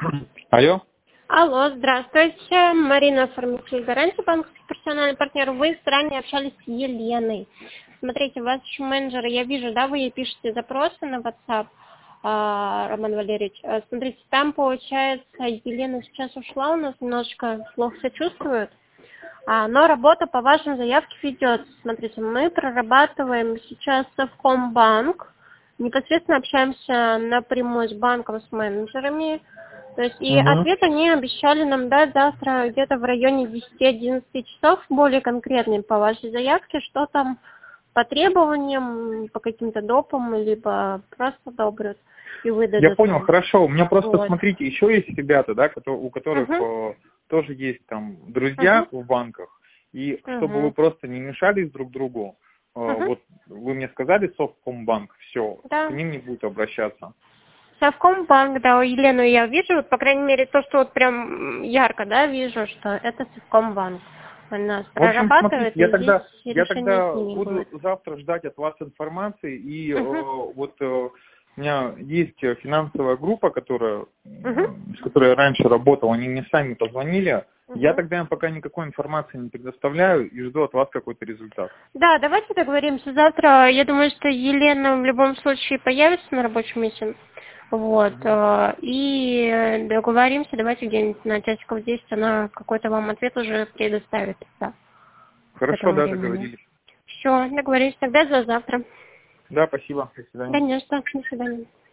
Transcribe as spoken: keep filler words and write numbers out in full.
Алло. Алло, здравствуйте. Марина, оформитель гарантии, банковский персональный партнер. Вы ранее общались с Еленой. Смотрите, ваш менеджер, я вижу, да, вы ей пишете запросы на WhatsApp, а, Роман Валерьевич. А, Смотрите, там, получается, Елена сейчас ушла, у нас немножечко плохо себя чувствует. А, но работа по вашим заявке ведется. Смотрите, мы прорабатываем сейчас Совкомбанк, непосредственно общаемся напрямую с банком, с менеджерами. То есть и Угу. ответ они обещали нам дать завтра где-то в районе десяти-одиннадцати часов, более конкретный по вашей заявке, что там по требованиям, по каким-то допам, либо просто одобрят и Я выдадут понял, нам. хорошо. У меня просто, Вот. смотрите, еще есть ребята, да, кото- у которых Угу. э, тоже есть там друзья Угу. в банках. И чтобы вы Угу. просто не мешались друг другу, э, Угу. вот вы мне сказали Совкомбанк, все, к Да. ним не будет обращаться. Совкомбанк, да, Елену я вижу, по крайней мере, то, что вот прям ярко, да, вижу, что это Совкомбанк. Она В общем, смотрите, прорабатывает, я и здесь тогда, я решение с тогда ними буду будет. завтра ждать от вас информации, и э, Угу. вот э, у меня есть э, финансовая группа, которая, Угу. м, с которой я раньше работал, они мне сами позвонили, я Угу. тогда им пока никакой информации не предоставляю и жду от вас какой-то результат. Да, давайте договоримся. Завтра, я думаю, что Елена в любом случае появится на рабочем месте. Вот. Мгм. э, И договоримся, давайте где-нибудь на часиков десять она какой-то вам ответ уже предоставит. Да, к Хорошо, этому да, времени. договорились. Все, договорились. Тогда за завтра. Да, спасибо, до свидания. Конечно, до свидания.